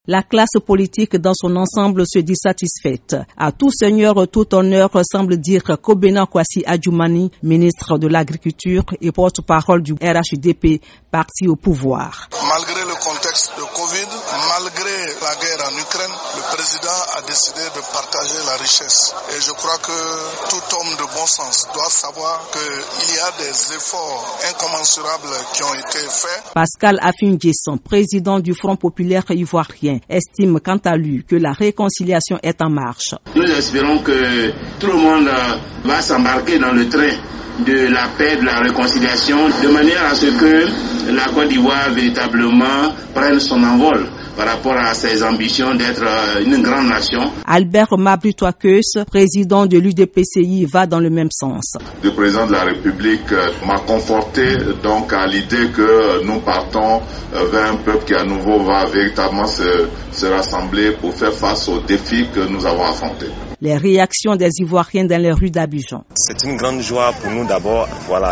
La classe politique dans son ensemble se dit satisfaite. À tout seigneur, tout honneur, semble dire Kobena Kwasi Adjoumani, ministre de l'Agriculture et porte-parole du RHDP, parti au pouvoir. Malgré le contexte de Covid, malgré la guerre en Ukraine, le président a décidé de partager la richesse. Et je crois que tout homme de bon sens doit savoir qu'il y a des efforts incommensurables qui ont été faits. Pascal Afin-Diesson, président du Front populaire ivoirien, estime quant à lui que la réconciliation est en marche. Nous espérons que tout le monde va s'embarquer dans le train de la paix, de la réconciliation, de manière à ce que la Côte d'Ivoire véritablement prenne son envol par rapport à ses ambitions d'être une grande nation. Albert Mabry-Touakeus, président de l'UDPCI, va dans le même sens. Le président de la République m'a conforté donc à l'idée que nous partons vers un peuple qui à nouveau va véritablement se rassembler pour faire face aux défis que nous avons affrontés. Les réactions des Ivoiriens dans les rues d'Abidjan. C'est une grande joie pour nous d'abord,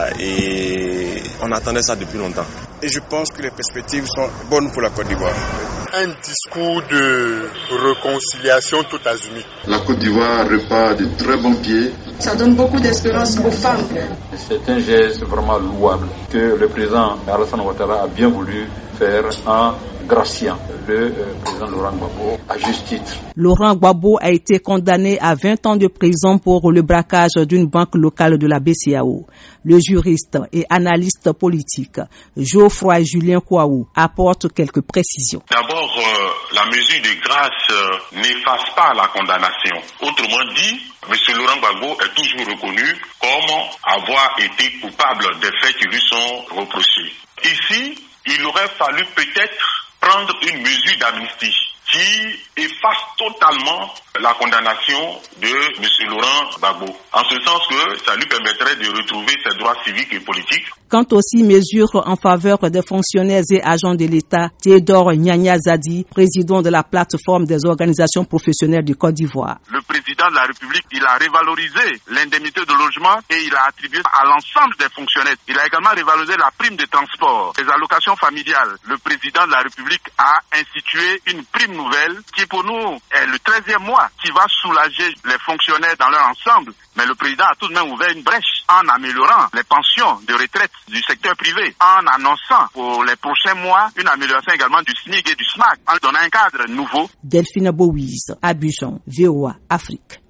et on attendait ça depuis longtemps. Et je pense que les perspectives sont bonnes pour la Côte d'Ivoire. Un discours de réconciliation tout azimut. La Côte d'Ivoire repart de très bons pieds. Ça donne beaucoup d'espérance aux femmes. C'est un geste vraiment louable que le président Alassane Ouattara a bien voulu faire en graciant le président Laurent Gbagbo à juste titre. Laurent Gbagbo a été condamné à 20 ans de prison pour le braquage d'une banque locale de la BCEAO. Le juriste et analyste politique Geoffroy Julien Kouaou apporte quelques précisions. D'abord, la mesure de grâce n'efface pas la condamnation. Autrement dit, M. Laurent Gbagbo est toujours reconnu comme avoir été coupable des faits qui lui sont reprochés. Ici, il aurait fallu peut-être prendre une mesure d'amnistie qui efface totalement la condamnation de M. Laurent Gbagbo, en ce sens que ça lui permettrait de retrouver ses droits civiques et politiques. Quant aussi mesures en faveur des fonctionnaires et agents de l'État, Théodore Nyanya Zadi, président de la plateforme des organisations professionnelles du Côte d'Ivoire. Le président de la République, il a révalorisé l'indemnité de logement et il a attribué à l'ensemble des fonctionnaires. Il a également révalorisé la prime de transport, les allocations familiales. Le président de la République a institué une prime nouvelle qui pour nous est le 13e mois qui va soulager les fonctionnaires dans leur ensemble. Mais le président a tout de même ouvert une brèche en améliorant les pensions de retraite du secteur privé, en annonçant pour les prochains mois une amélioration également du SMIC et du SMAC, en donnant un cadre nouveau. Delphine Bouise, Abidjan, VOA, Afrique.